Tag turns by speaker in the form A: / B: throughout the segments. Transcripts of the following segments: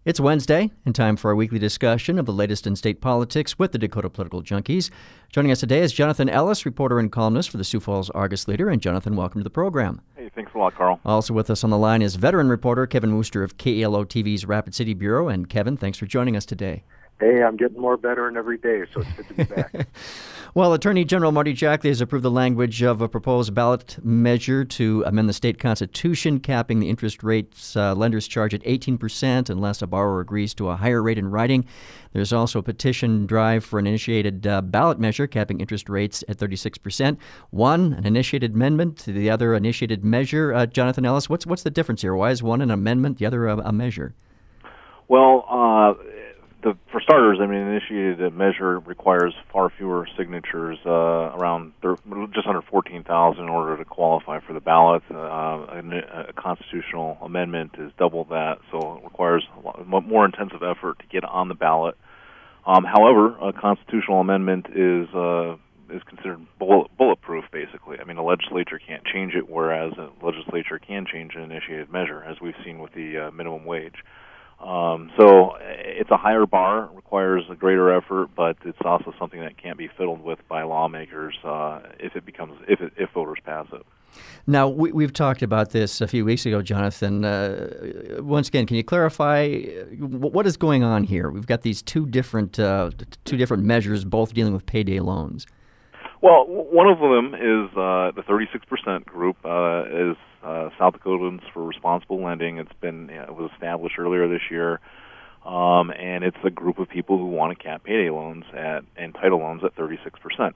A: It's Wednesday, and time for our weekly discussion of the latest in state politics with the Dakota Political Junkies. Joining us today is Jonathan Ellis, reporter and columnist for the Sioux Falls Argus-Leader. And Jonathan, welcome to the program.
B: Hey, thanks a lot, Carl.
A: Also with us on the line is veteran reporter Kevin Wooster of KELO TV's Rapid City Bureau. And Kevin, thanks for joining us today.
C: Hey, I'm getting more veteran every day, so it's good to be back.
A: Well, Attorney General Marty Jackley has approved the language of a proposed ballot measure to amend the state constitution, capping the interest rates lenders charge at 18% unless a borrower agrees to a higher rate in writing. There's also a petition drive for an initiated ballot measure capping interest rates at 36%. One, an initiated amendment, the other initiated measure. Jonathan Ellis, what's the difference here? Why is one an amendment, the other a measure?
B: Well, for starters, I mean, initiated measure requires far fewer signatures, around just under 14,000 in order to qualify for the ballot. A constitutional amendment is double that, so it requires a more intensive effort to get on the ballot. However, a constitutional amendment is considered bulletproof, basically. I mean, the legislature can't change it, whereas a legislature can change an initiated measure, as we've seen with the minimum wage. So it's a higher bar, requires a greater effort, but it's also something that can't be fiddled with by lawmakers if voters pass it.
A: Now, we've talked about this a few weeks ago, Jonathan. Once again, can you clarify what is going on here? We've got these two different measures, both dealing with payday loans.
B: Well, one of them is the 36% group is South Dakotans for Responsible Lending. It was established earlier this year, and it's a group of people who want to cap payday loans and title loans at 36%.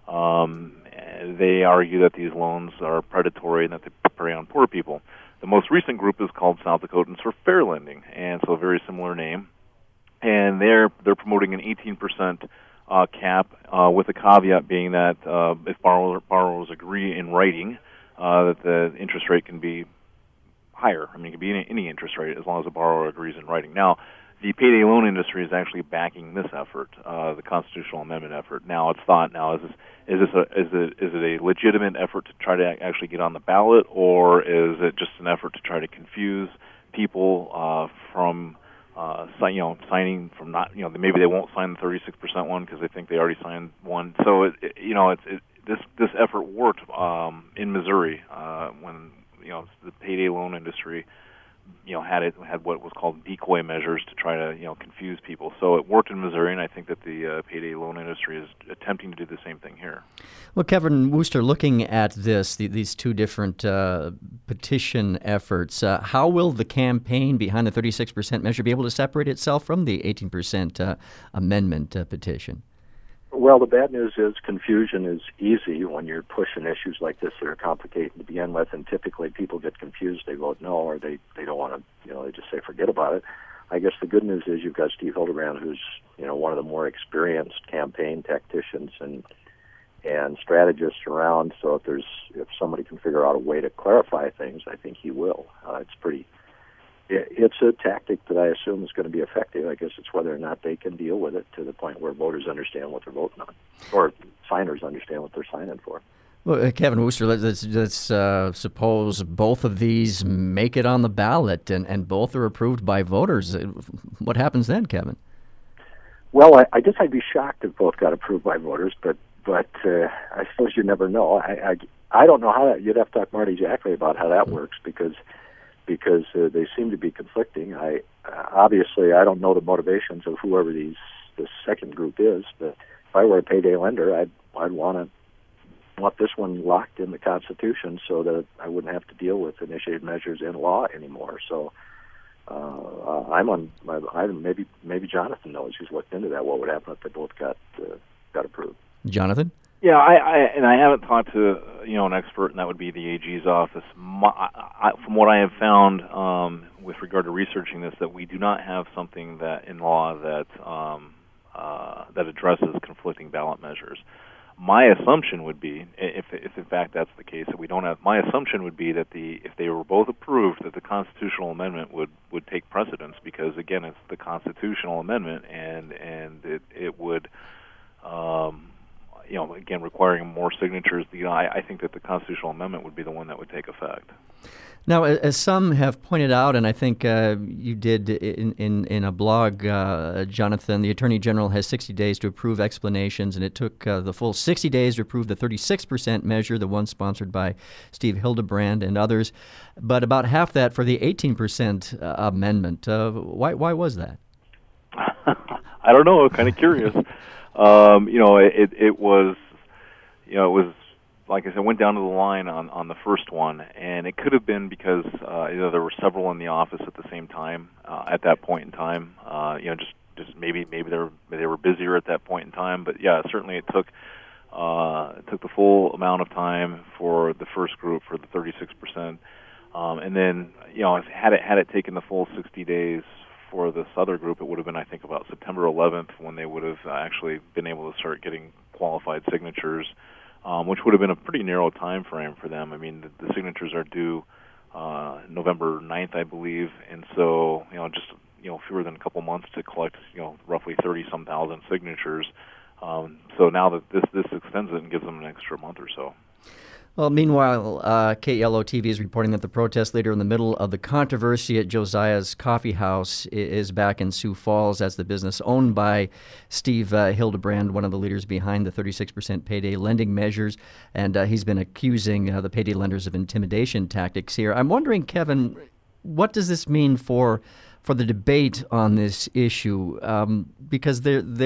B: They argue that these loans are predatory and that they prey on poor people. The most recent group is called South Dakotans for Fair Lending, and so a very similar name. And they're promoting an 18% cap, with the caveat being that if borrowers agree in writing, that the interest rate can be higher. I mean, it can be any interest rate as long as the borrower agrees in writing. Now, the payday loan industry is actually backing this effort, the constitutional amendment effort. Now, it's thought is it a legitimate effort to try to actually get on the ballot, or is it just an effort to try to confuse people from signing from not, maybe they won't sign the 36% one because they think they already signed one. So this effort worked in Missouri when the payday loan industry had what was called decoy measures to try to confuse people. So it worked in Missouri, and I think that the payday loan industry is attempting to do the same thing here.
A: Well, Kevin Wooster, looking at these two different petition efforts, how will the campaign behind the 36% measure be able to separate itself from the 18% amendment petition?
C: Well, the bad news is confusion is easy when you're pushing issues like this that are complicated to begin with, and typically people get confused, they vote no, or they don't want to, they just say forget about it. I guess the good news is you've got Steve Hildebrand, who's one of the more experienced campaign tacticians and strategists around. So if somebody can figure out a way to clarify things, I think he will. It's a tactic that I assume is going to be effective. I guess it's whether or not they can deal with it to the point where voters understand what they're voting on, or signers understand what they're signing for.
A: Well, Kevin Wooster, let's suppose both of these make it on the ballot and both are approved by voters. What happens then, Kevin?
C: Well, I guess I'd be shocked if both got approved by voters, but I suppose you never know. I don't know how that. You'd have to talk to Marty Jackley about how that works because they seem to be conflicting. Obviously I don't know the motivations of whoever this second group is, but if I were a payday lender, I'd want this one locked in the Constitution so that I wouldn't have to deal with initiated measures in law anymore. So maybe Jonathan knows. He's looked into that. What would happen if they both got approved?
A: Jonathan?
B: Yeah, I haven't talked to an expert, and that would be the AG's office. From what I have found with regard to researching this, that we do not have something that in law that addresses conflicting ballot measures. My assumption would be, if in fact that's the case, that we don't have. My assumption would be that if they were both approved, that the constitutional amendment would take precedence, because again, it's the constitutional amendment, and it would. again, requiring more signatures, I think that the constitutional amendment would be the one that would take effect.
A: Now, as some have pointed out, and I think you did in a blog, Jonathan, the Attorney General has 60 days to approve explanations, and it took the full 60 days to approve the 36% measure, the one sponsored by Steve Hildebrand and others, but about half that for the 18% amendment. Why was that?
B: I don't know. Kind of curious. It was like I said, went down to the line on the first one, and it could have been because there were several in the office at the same time at that point in time. Just maybe they were busier at that point in time. But yeah, certainly it took the full amount of time for the first group for the 36%, and then had it taken the full 60 days for this other group, it would have been, I think, about September 11th when they would have actually been able to start getting qualified signatures. Which would have been a pretty narrow time frame for them. I mean, the signatures are due November 9th, I believe, and so just fewer than a couple months to collect roughly 30-some thousand signatures. So now that this extends it and gives them an extra month or so.
A: Well, meanwhile, KELO-TV is reporting that the protest leader in the middle of the controversy at Josiah's Coffee House is back in Sioux Falls. As the business owned by Steve Hildebrand, one of the leaders behind the 36% payday lending measures, and he's been accusing the payday lenders of intimidation tactics here. I'm wondering, Kevin, what does this mean for the debate on this issue? Because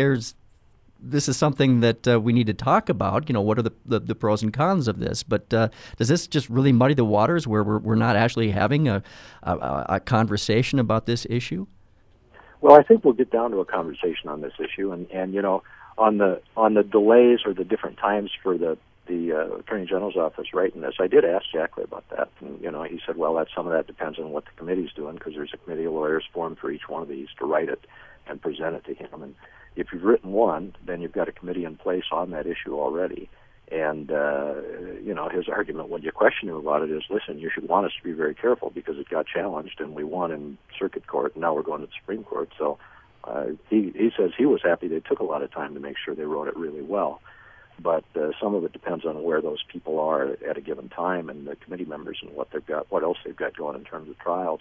A: this is something that we need to talk about. What are the pros and cons of this? But does this just really muddy the waters where we're not actually having a conversation about this issue?
C: Well, I think we'll get down to a conversation on this issue, and on the delays or the different times for the Attorney General's office writing this. I did ask Jackley about that, and he said, well, some of that depends on what the committee's doing, because there's a committee of lawyers formed for each one of these to write it and present it to him. And if you've written one, then you've got a committee in place on that issue already. And, his argument when you question him about it is, listen, you should want us to be very careful because it got challenged and we won in circuit court, and now we're going to the Supreme Court. So he says he was happy they took a lot of time to make sure they wrote it really well. But some of it depends on where those people are at a given time and the committee members and what else they've got going in terms of trials.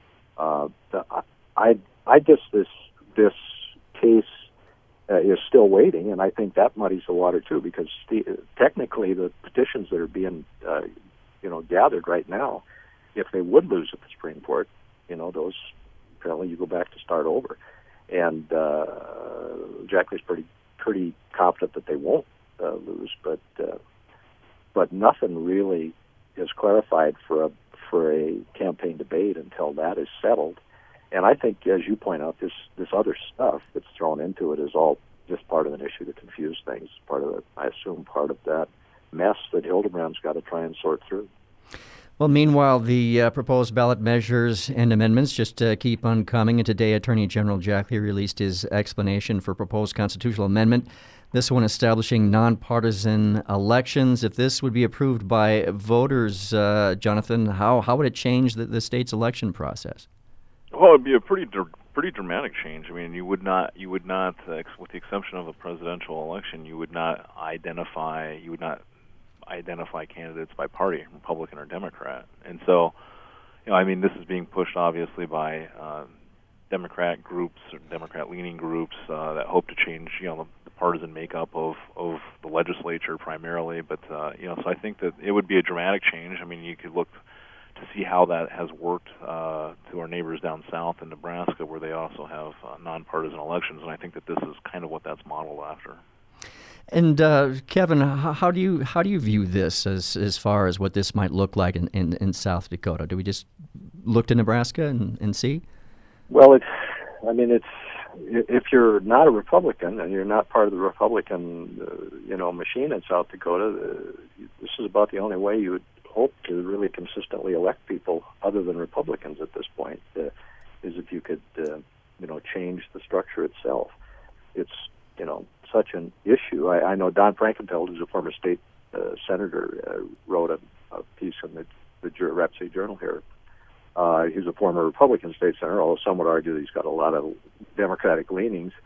C: I guess this case is still waiting, and I think that muddies the water too, because technically the petitions that are being gathered right now, if they would lose at the Supreme Court, those apparently you go back to start over, and Jackley's pretty confident that they won't lose, but nothing really is clarified for a campaign debate until that is settled. And I think, as you point out, this other stuff that's thrown into it is all just part of an issue to confuse things. Part of that mess that Hildebrand's got to try and sort through.
A: Well, meanwhile, the proposed ballot measures and amendments just keep on coming. And today, Attorney General Jackley released his explanation for proposed constitutional amendment. This one establishing nonpartisan elections. If this would be approved by voters, Jonathan, how would it change the state's election process?
B: Well, it'd be a pretty dramatic change. I mean, you would not, with the exception of a presidential election, you would not identify candidates by party, Republican or Democrat. And so, this is being pushed obviously by Democrat groups or Democrat-leaning groups that hope to change, the partisan makeup of the legislature primarily. But so I think that it would be a dramatic change. I mean, you could look to see how that has worked to our neighbors down south in Nebraska, where they also have nonpartisan elections, and I think that this is kind of what that's modeled after.
A: And Kevin, how do you view this as far as what this might look like in South Dakota? Do we just look to Nebraska and see? Well,
C: if you're not a Republican and you're not part of the Republican machine in South Dakota, this is about the only way you would hope to really consistently elect people other than Republicans at this point, is if you could change the structure itself. It's such an issue. I know Don Frankenfeld, who's a former state senator, wrote a piece in the Rapid City Journal here. He's a former Republican state senator, although some would argue that he's got a lot of Democratic leanings.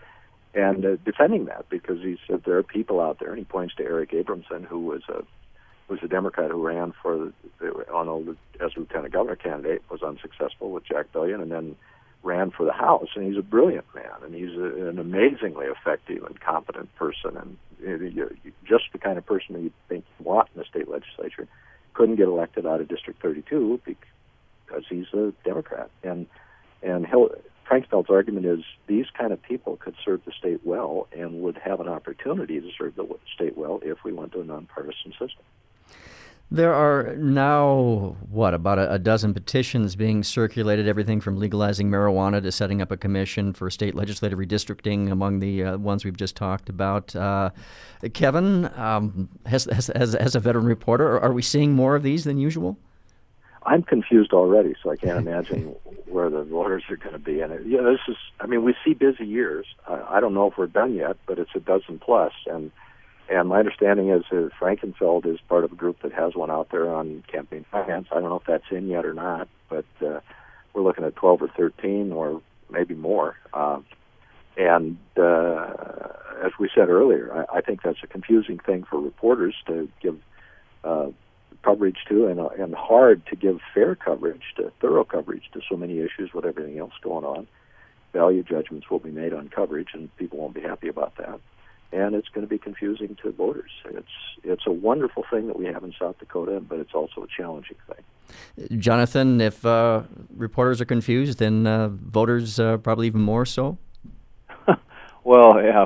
C: defending that, because he said there are people out there, and he points to Eric Abramson, who was a Democrat who ran as lieutenant governor candidate, was unsuccessful with Jack Billion, and then ran for the House. And he's a brilliant man, and he's an amazingly effective and competent person, and just the kind of person that you think you want in the state legislature. Couldn't get elected out of District 32 because he's a Democrat. And Frank Feld's argument is these kind of people could serve the state well and would have an opportunity to serve the state well if we went to a nonpartisan system.
A: There are now, about a dozen petitions being circulated, everything from legalizing marijuana to setting up a commission for state legislative redistricting among the ones we've just talked about. Kevin, as a veteran reporter, are we seeing more of these than usual?
C: I'm confused already, so I can't imagine where the voters are going to be. And we see busy years. I don't know if we're done yet, but it's a dozen plus. And my understanding is that Frankenfeld is part of a group that has one out there on campaign finance. I don't know if that's in yet or not, but we're looking at 12 or 13 or maybe more. And as we said earlier, I think that's a confusing thing for reporters to give coverage to, and hard to give thorough coverage to so many issues with everything else going on. Value judgments will be made on coverage, and people won't be happy about that. And it's going to be confusing to voters. It's a wonderful thing that we have in South Dakota, but it's also a challenging thing.
A: Jonathan, if reporters are confused, then voters probably even more so.
B: Well, yeah.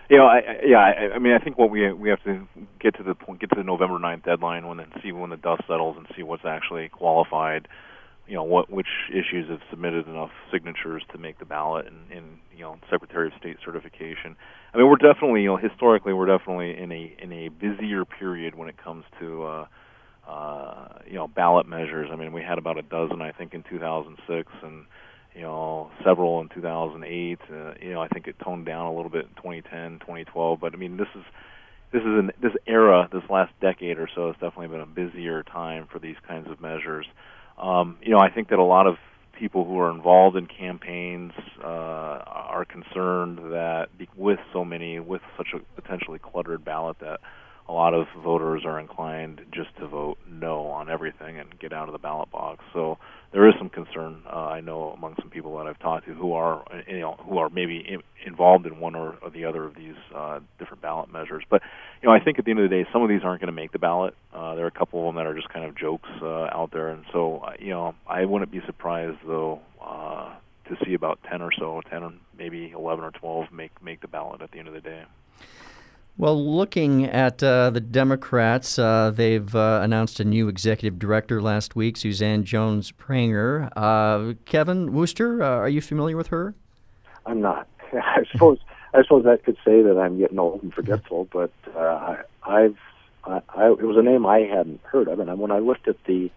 B: I think what we have to get to the November 9th deadline, see when the dust settles and see what's actually qualified. Which issues have submitted enough signatures to make the ballot, and Secretary of State certification. I mean, we're definitely, historically, we're definitely in a busier period when it comes to ballot measures. I mean, we had about a dozen, I think, in 2006, and several in 2008. I think it toned down a little bit in 2010, 2012. But I mean, this era, this last decade or so, has definitely been a busier time for these kinds of measures. I think that a lot of people who are involved in campaigns are concerned that with such a potentially cluttered ballot, that a lot of voters are inclined just to vote no on everything and get out of the ballot box. So there is some concern, I know, among some people that I've talked to who are maybe involved in one or the other of these different ballot measures. But I think at the end of the day, some of these aren't going to make the ballot. There are a couple of them that are just kind of jokes out there, and so I wouldn't be surprised though to see about 10 or so, 10 maybe 11 or 12 make the ballot at the end of the day.
A: Well, looking at the Democrats, they've announced a new executive director last week, Suzanne Jones-Pranger. Kevin Wooster, are you familiar with her?
C: I'm not. I suppose that could say that I'm getting old and forgetful, but it was a name I hadn't heard of, and when I looked at the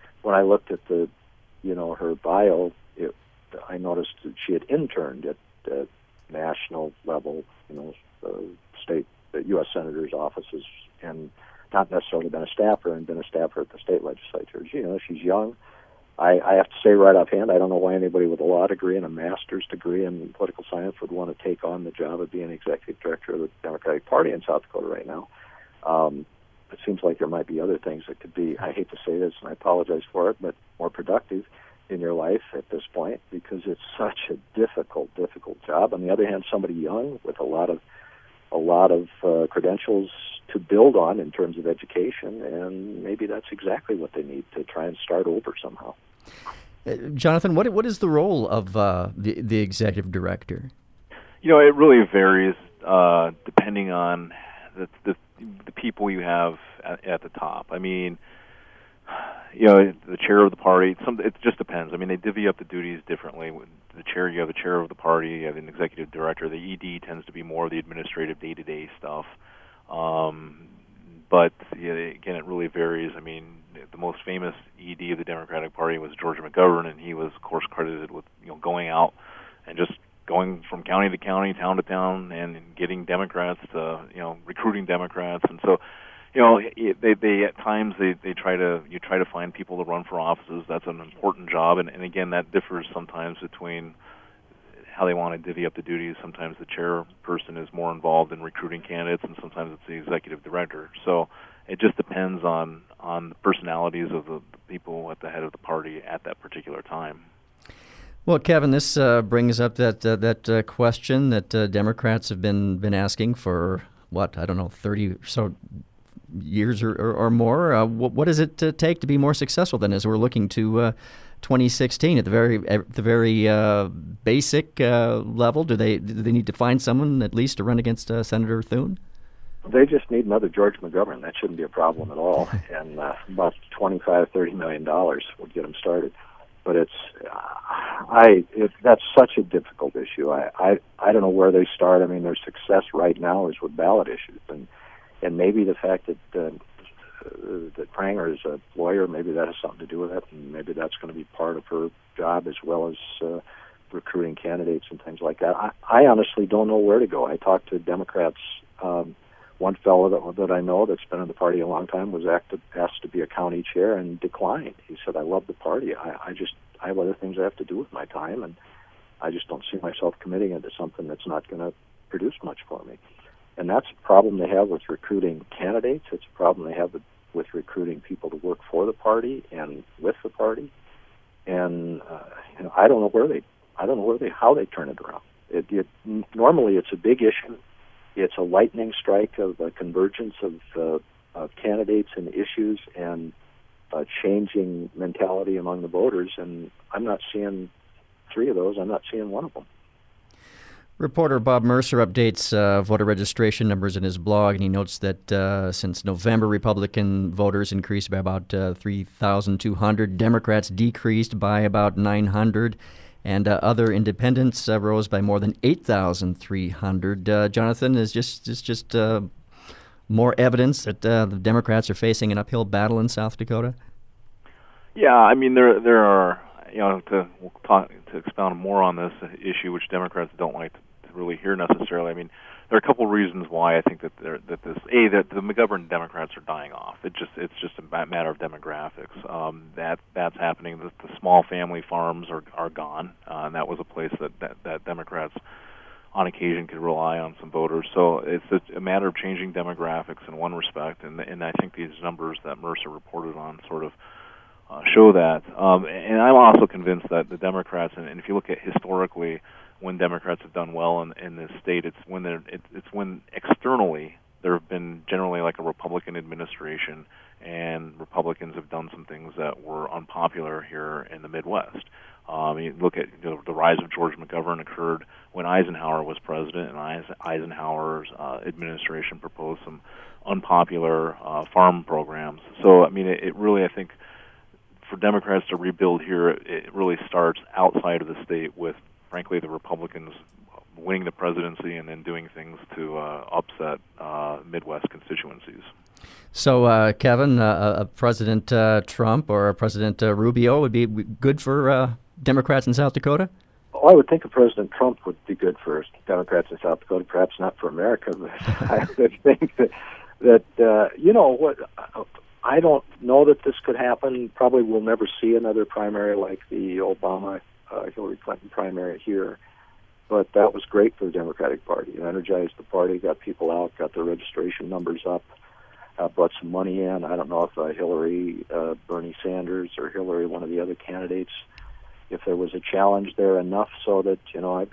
C: her bio, I noticed that she had interned at national level, state. The U.S. senators' offices, and not necessarily been a staffer, and been a staffer at the state legislatures. She's young. I have to say right offhand, I don't know why anybody with a law degree and a master's degree in political science would want to take on the job of being executive director of the Democratic Party in South Dakota right now. It seems like there might be other things that could be, I hate to say this, and I apologize for it, but more productive in your life at this point, because it's such a difficult job. On the other hand, somebody young with a lot of credentials to build on in terms of education, and maybe that's exactly what they need to try and start over somehow.
A: Jonathan, what is the role of the executive director?
B: It really varies depending on the people you have at the top. I mean, the chair of the party. It just depends. I mean, they divvy up the duties differently. You have the chair of the party, you have an executive director. The ED tends to be more of the administrative day-to-day stuff. But again, it really varies. I mean, the most famous ED of the Democratic Party was George McGovern, and he was, of course, credited with going out and just going from county to county, town to town, and getting Democrats to recruiting Democrats, and so. They at times they try to find people to run for offices. That's an important job, and again, that differs sometimes between how they want to divvy up the duties. Sometimes the chairperson is more involved in recruiting candidates, and sometimes it's the executive director. So it just depends on the personalities of the people at the head of the party at that particular time.
A: Well, Kevin, this brings up that question that Democrats have been asking for, 30 or so years or more. What does it take to be more successful then, as we're looking to 2016 at the very basic level? Do they need to find someone at least to run against Senator Thune?
C: They just need another George McGovern. That shouldn't be a problem at all. And about $25-30 million would get them started. But that's such a difficult issue. I don't know where they start. I mean, their success right now is with ballot issues, and maybe the fact that Pranger is a lawyer, maybe that has something to do with it, and maybe that's going to be part of her job as well as recruiting candidates and things like that. I honestly don't know where to go. I talked to Democrats. One fellow that I know that's been in the party a long time was asked to be a county chair and declined. He said, "I love the party. I have other things I have to do with my time, and I just don't see myself committing into something that's not going to produce much for me." And that's a problem they have with recruiting candidates. It's a problem they have with recruiting people to work for the party and with the party. And I don't know how they turn it around. Normally it's a big issue. It's a lightning strike of a convergence of candidates and issues and changing mentality among the voters. And I'm not seeing three of those. I'm not seeing one of them.
A: Reporter Bob Mercer updates voter registration numbers in his blog, and he notes that since November, Republican voters increased by about 3,200. Democrats decreased by about 900. And other independents rose by more than 8,300. Jonathan, is just more evidence that the Democrats are facing an uphill battle in South Dakota?
B: Yeah, I mean there are to expound more on this issue, which Democrats don't like to really hear necessarily. I mean, there are a couple of reasons why I think that that the McGovern Democrats are dying off. It's just a matter of demographics. That's happening. The small family farms are gone, and that was a place that Democrats on occasion could rely on some voters. So it's a matter of changing demographics in one respect, and I think these numbers that Mercer reported on sort of show that. And I'm also convinced that the Democrats, and if you look at historically, when Democrats have done well in this state, it's when externally there have been generally like a Republican administration, and Republicans have done some things that were unpopular here in the Midwest. You look at the rise of George McGovern occurred when Eisenhower was president, and Eisenhower's administration proposed some unpopular farm programs. So I mean, it really, I think, for Democrats to rebuild here, it really starts outside of the state with, frankly, the Republicans winning the presidency and then doing things to upset Midwest constituencies. So,
A: Kevin, President Trump or President Rubio would be good for Democrats in South Dakota?
C: Well, I would think a President Trump would be good for Democrats in South Dakota, perhaps not for America, but I would think that what... I don't know that this could happen. Probably we'll never see another primary like the Obama-Hillary Clinton primary here. But that was great for the Democratic Party. It energized the party, got people out, got their registration numbers up, brought some money in. I don't know if Hillary, Bernie Sanders, or Hillary, one of the other candidates, if there was a challenge there enough so that, I've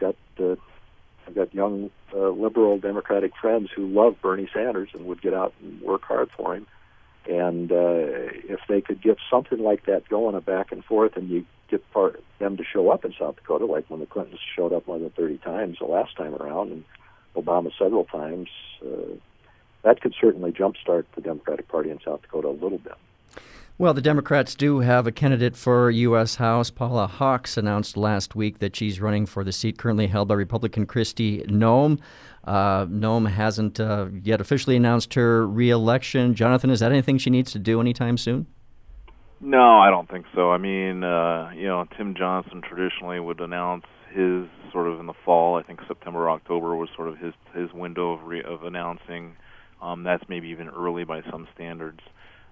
C: got young liberal Democratic friends who love Bernie Sanders and would get out and work hard for him. And if they could get something like that going, a back and forth, and you get them to show up in South Dakota, like when the Clintons showed up more than 30 times the last time around, and Obama several times, that could certainly jumpstart the Democratic Party in South Dakota a little bit.
A: Well, the Democrats do have a candidate for U.S. House. Paula Hawks announced last week that she's running for the seat currently held by Republican Kristi Noem. Noem hasn't yet officially announced her re-election. Jonathan, is that anything she needs to do anytime soon?
B: No, I don't think so. I mean, Tim Johnson traditionally would announce his sort of in the fall. I think September, October was sort of his window of announcing. That's maybe even early by some standards.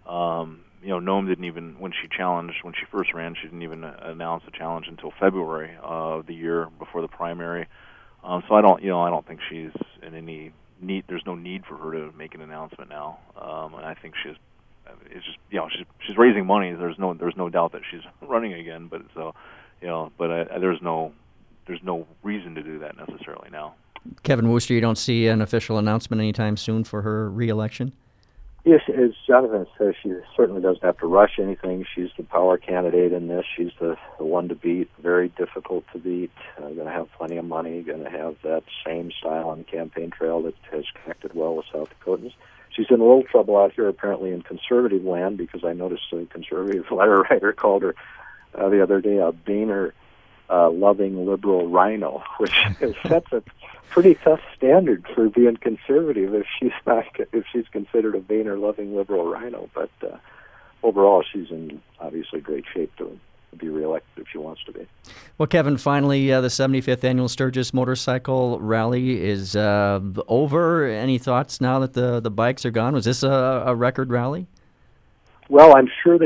B: Noem didn't even, when she first ran, she didn't even announce a challenge until February of the year before the primary. So I don't think she's in any need. There's no need for her to make an announcement now. And I think she's raising money. There's no doubt that she's running again. But there's no reason to do that necessarily now.
A: Kevin Wooster, you don't see an official announcement anytime soon for her re-election?
C: Yes, as Jonathan says, she certainly doesn't have to rush anything. She's the power candidate in this. She's the one to beat, very difficult to beat, going to have plenty of money, going to have that same style on the campaign trail that has connected well with South Dakotans. She's in a little trouble out here, apparently, in conservative land, because I noticed a conservative letter writer called her the other day a Boehner-loving liberal rhino, which sets a pretty tough standard for being conservative if she's considered a Boehner-loving liberal rhino. But overall, she's in obviously great shape to be reelected if she wants to be.
A: Well, Kevin, finally, the 75th annual Sturgis Motorcycle Rally is over. Any thoughts now that the bikes are gone? Was this a record rally?
C: Well, I'm sure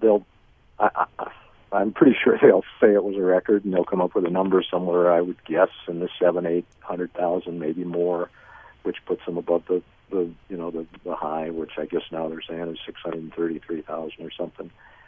C: I'm pretty sure they'll say it was a record, and they'll come up with a number somewhere, I would guess, in the 700,000-800,000, maybe more, which puts them above the high, which I guess now they're saying is 633,000 or something.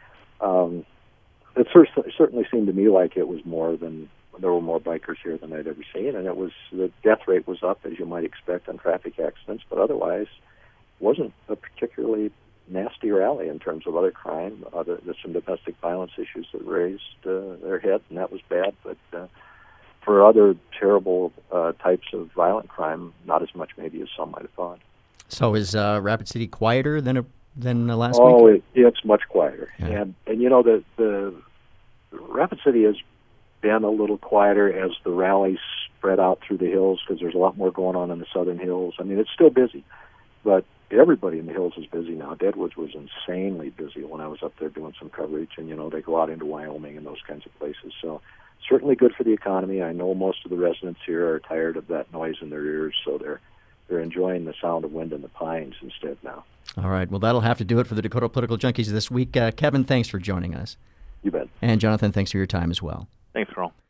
C: It certainly seemed to me like it was more than there were more bikers here than I'd ever seen, and the death rate was up, as you might expect, on traffic accidents, but otherwise wasn't a particularly nasty rally in terms of other crime. There's some domestic violence issues that raised their head, and that was bad. But for other terrible types of violent crime, not as much maybe as some might have thought.
A: So is Rapid City quieter than last week?
C: Oh, it's much quieter.
A: Yeah.
C: And the Rapid City has been a little quieter as the rallies spread out through the hills, because there's a lot more going on in the southern hills. I mean, it's still busy, but everybody in the hills is busy now. Deadwoods was insanely busy when I was up there doing some coverage, and they go out into Wyoming and those kinds of places. So certainly good for the economy. I know most of the residents here are tired of that noise in their ears, so they're enjoying the sound of wind in the pines instead now.
A: All right. Well, that'll have to do it for the Dakota Political Junkies this week. Kevin, thanks for joining us.
C: You bet.
A: And Jonathan, thanks for your time as well.
B: Thanks, Carl.